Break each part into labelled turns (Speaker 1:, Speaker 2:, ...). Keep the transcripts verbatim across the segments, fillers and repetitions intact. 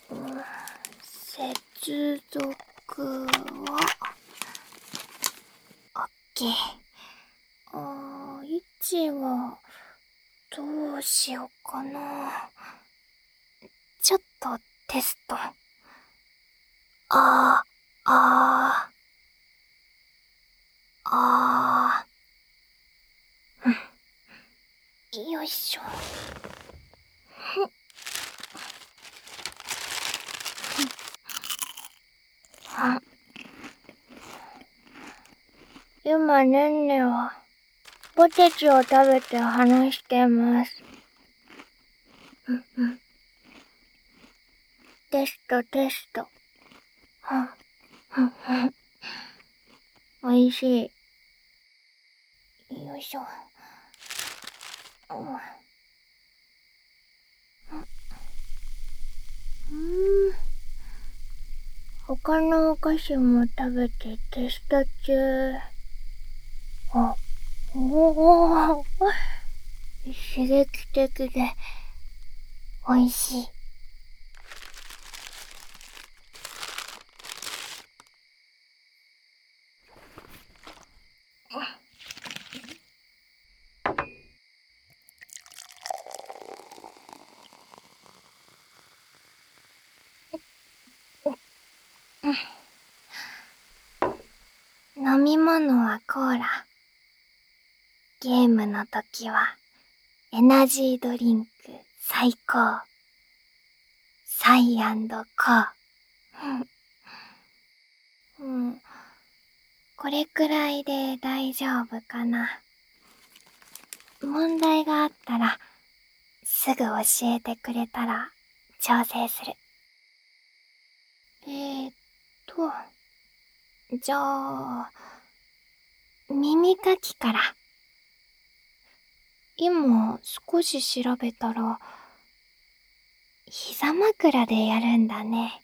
Speaker 1: 接続は OK。 あー、位置はどうしようかな。ちょっとテスト。あーあーあー、うん、よいしょ。今ねんねはポテチを食べて話してます。うんうん。テストテスト。うんうんうん。おいしい。よいしょ。うん。他のお菓子も食べてテスト中。あ、おお、刺激的でおいしい。飲み物はコーラ。ゲームの時はエナジードリンク最高。サイアンドコー。うん。これくらいで大丈夫かな。問題があったらすぐ教えてくれたら調整する。えーっと、じゃあ、耳かきから。今少し調べたら、膝枕でやるんだね。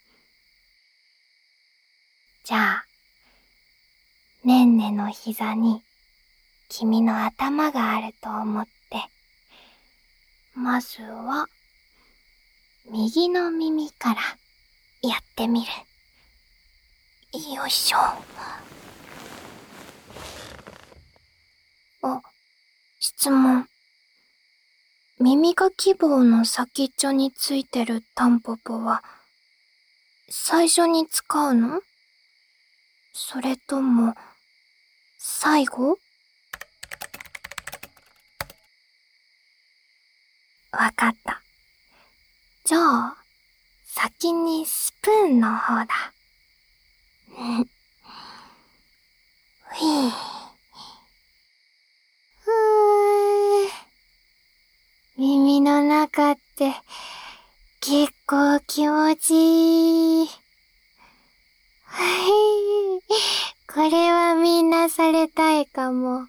Speaker 1: じゃあ、ねんねの膝に君の頭があると思って、まずは、右の耳からやってみる。よいしょ。あ、質問。耳かき棒の先っちょについてるタンポポは、最初に使うの？それとも、最後？わかった。じゃあ、先にスプーンの方だ。ふぃ。ふぅ。耳の中って結構気持ちいい。はい。これはみんなされたいかも。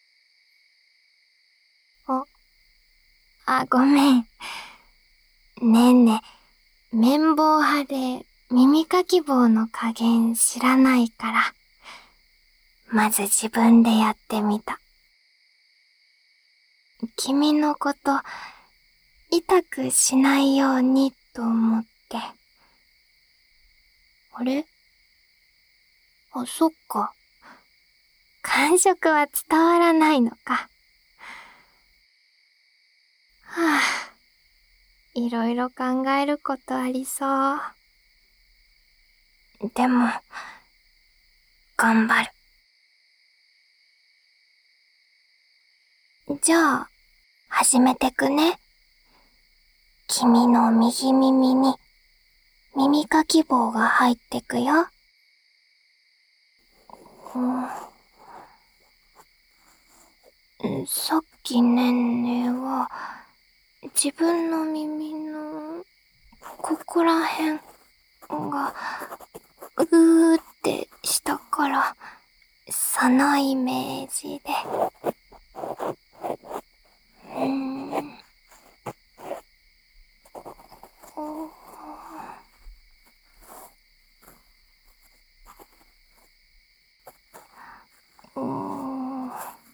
Speaker 1: あ、あ、ごめん。ねんね、綿棒派で耳かき棒の加減知らないから、まず自分でやってみた。君のこと、痛くしないようにと思って。あれ？あ、そっか。感触は伝わらないのか。はぁ、いろいろ考えることありそう。でも、頑張る。じゃあ、始めてくね。君の右耳に耳かき棒が入ってくよ。うん、さっきねんねは自分の耳のここらへんがうーってしたから、そのイメージで。うーん。うーん。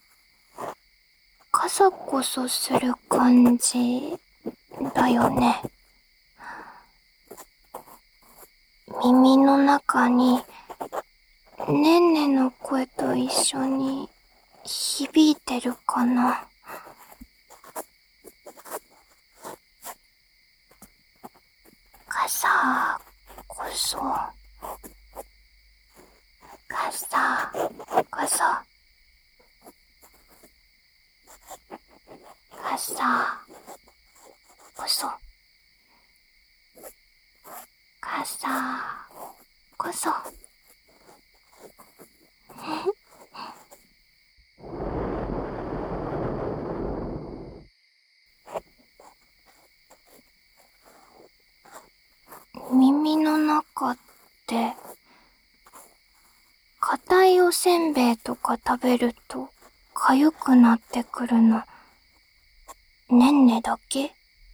Speaker 1: カサコソする感じだよね。 耳の中にねんねの声と一緒に響いてるかな。傘こそ、傘こそ、傘こそ、傘こそ。耳の中って硬いおせんべいとか食べると痒くなってくるのねんねだけ？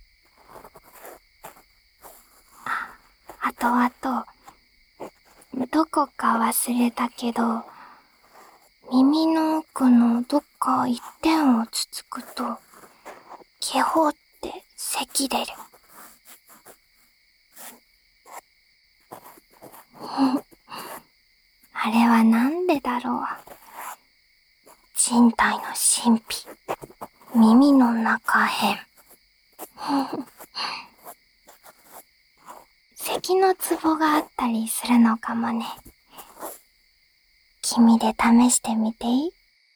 Speaker 1: あ、あとあとどこか忘れたけど、耳の奥のどっか一点をつつくと気泡って咳出る。あれはなんでだろう。人体の神秘、耳の中編。咳のツボがあったりするのかもね。君で試してみていい？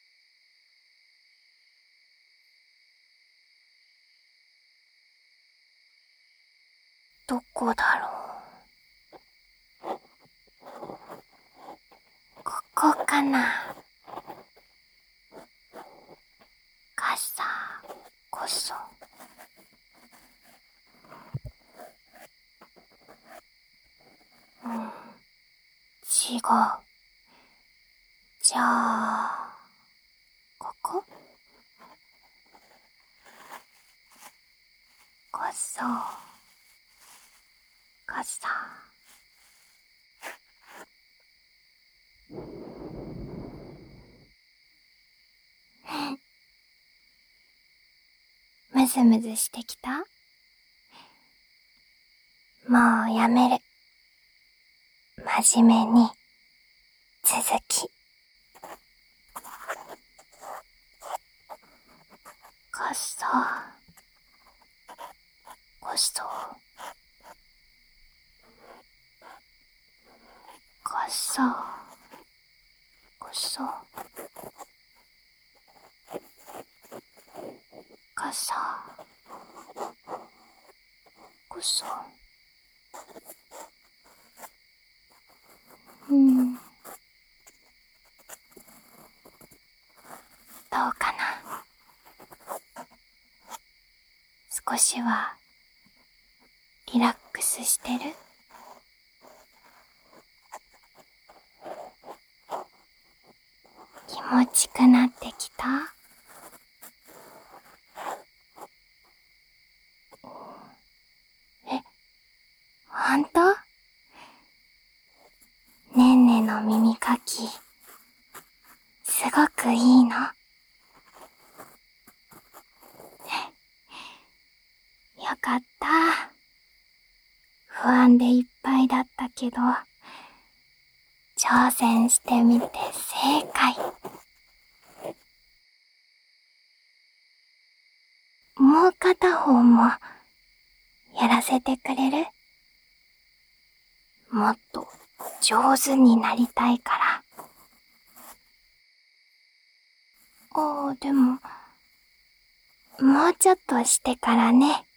Speaker 1: どこだろう。ここかな。傘こそ。うん、違う。じゃあ、ここ？こそ、傘。むずむずしてきた？もうやめる。真面目に続き。傘こそ、傘こそ、傘こそ。うん、どうかな。少しはリラックスしてる？気持ちくなってきた？え、ほんと？ねんねの耳かき、すごくいいの？よかった。不安でいっぱいだったけど、挑戦してみて正解。もう片方もやらせてくれる？もっと上手になりたいから。ああ、でも、もうちょっとしてからね。